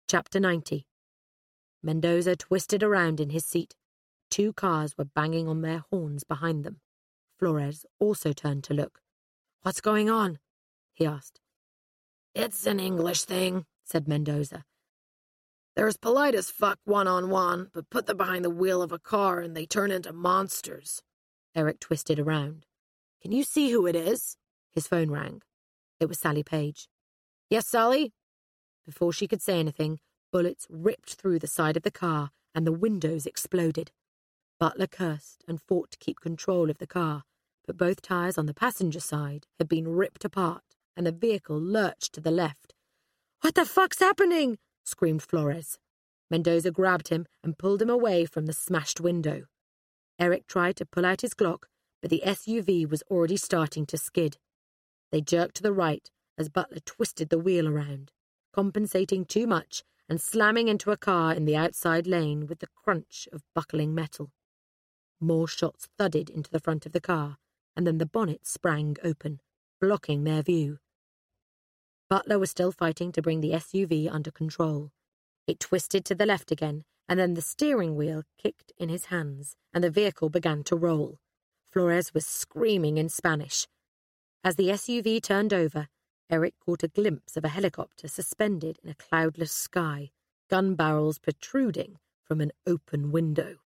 Chapter 90. Mendoza twisted around in his seat. 2 cars were banging on their horns behind them. Flores also turned to look. "What's going on?" he asked. "It's an English thing," said Mendoza. "There's polite as fuck one-on-one, but put them behind the wheel of a car and they turn into monsters." Eric twisted around. "Can you see who it is?" His phone rang. It was Sally Page. "Yes, Sally?" Before she could say anything, bullets ripped through the side of the car and the windows exploded. Butler cursed and fought to keep control of the car, but both tires on the passenger side had been ripped apart and the vehicle lurched to the left. "What the fuck's happening?" screamed Flores. Mendoza grabbed him and pulled him away from the smashed window. Eric tried to pull out his Glock, but the SUV was already starting to skid. They jerked to the right as Butler twisted the wheel around, compensating too much and slamming into a car in the outside lane with the crunch of buckling metal. More shots thudded into the front of the car, and then the bonnet sprang open, blocking their view. Butler was still fighting to bring the SUV under control. It twisted to the left again, and then the steering wheel kicked in his hands, and the vehicle began to roll. Flores was screaming in Spanish. As the SUV turned over, Eric caught a glimpse of a helicopter suspended in a cloudless sky, gun barrels protruding from an open window.